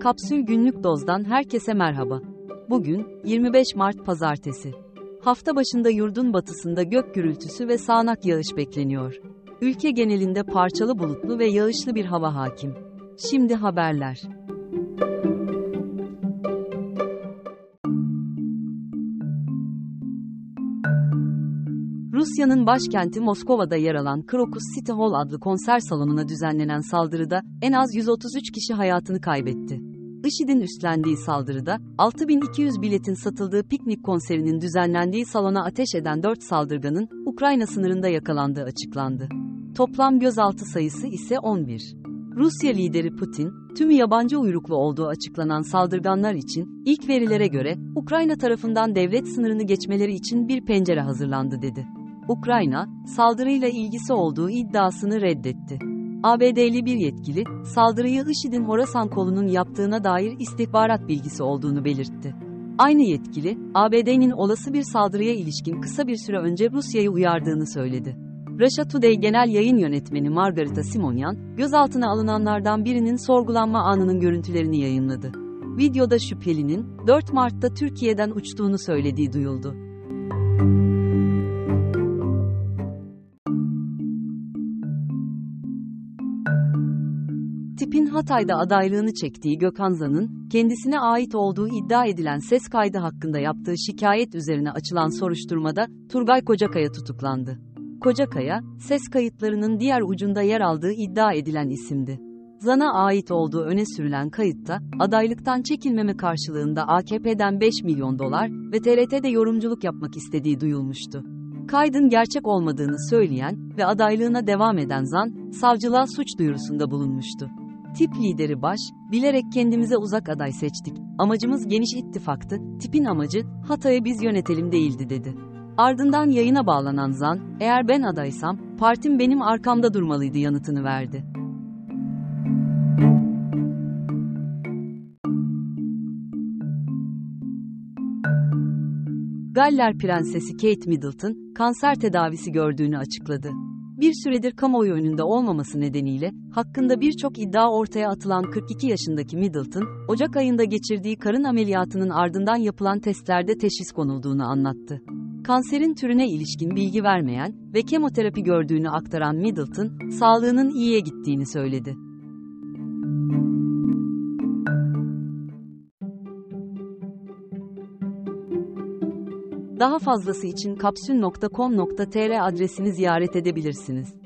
Kapsül Günlük Doz'dan herkese merhaba. Bugün, 25 Mart Pazartesi. Hafta başında yurdun batısında gök gürültüsü ve sağanak yağış bekleniyor. Ülke genelinde parçalı bulutlu ve yağışlı bir hava hakim. Şimdi haberler. Rusya'nın başkenti Moskova'da yer alan Krokus City Hall adlı konser salonuna düzenlenen saldırıda en az 133 kişi hayatını kaybetti. IŞİD'in üstlendiği saldırıda 6.200 biletin satıldığı piknik konserinin düzenlendiği salona ateş eden 4 saldırganın Ukrayna sınırında yakalandığı açıklandı. Toplam gözaltı sayısı ise 11. Rusya lideri Putin, tümü yabancı uyruklu olduğu açıklanan saldırganlar için ilk verilere göre Ukrayna tarafından devlet sınırını geçmeleri için bir pencere hazırlandı dedi. Ukrayna, saldırıyla ilgisi olduğu iddiasını reddetti. ABD'li bir yetkili, saldırıyı IŞİD'in Horasan kolunun yaptığına dair istihbarat bilgisi olduğunu belirtti. Aynı yetkili, ABD'nin olası bir saldırıya ilişkin kısa bir süre önce Rusya'yı uyardığını söyledi. Russia Today Genel Yayın Yönetmeni Margarita Simonyan, gözaltına alınanlardan birinin sorgulanma anının görüntülerini yayınladı. Videoda şüphelinin, 4 Mart'ta Türkiye'den uçtuğunu söylediği duyuldu. TİP'in Hatay'da adaylığını çektiği Gökhan Zan'ın, kendisine ait olduğu iddia edilen ses kaydı hakkında yaptığı şikayet üzerine açılan soruşturmada, Turgay Kocakaya tutuklandı. Kocakaya, ses kayıtlarının diğer ucunda yer aldığı iddia edilen isimdi. Zan'a ait olduğu öne sürülen kayıtta, adaylıktan çekilmeme karşılığında AKP'den 5 milyon dolar ve TRT'de yorumculuk yapmak istediği duyulmuştu. Kaydın gerçek olmadığını söyleyen ve adaylığına devam eden Zan, savcılığa suç duyurusunda bulunmuştu. TİP lideri bilerek kendimize uzak aday seçtik, amacımız geniş ittifaktı, TİP'in amacı, Hatay'ı biz yönetelim değildi dedi. Ardından yayına bağlanan Zan, eğer ben adaysam, partim benim arkamda durmalıydı yanıtını verdi. Galler Prensesi Kate Middleton, kanser tedavisi gördüğünü açıkladı. Bir süredir kamuoyu önünde olmaması nedeniyle, hakkında birçok iddia ortaya atılan 42 yaşındaki Middleton, Ocak ayında geçirdiği karın ameliyatının ardından yapılan testlerde teşhis konulduğunu anlattı. Kanserin türüne ilişkin bilgi vermeyen ve kemoterapi gördüğünü aktaran Middleton, sağlığının iyiye gittiğini söyledi. Daha fazlası için kapsül.com.tr adresini ziyaret edebilirsiniz.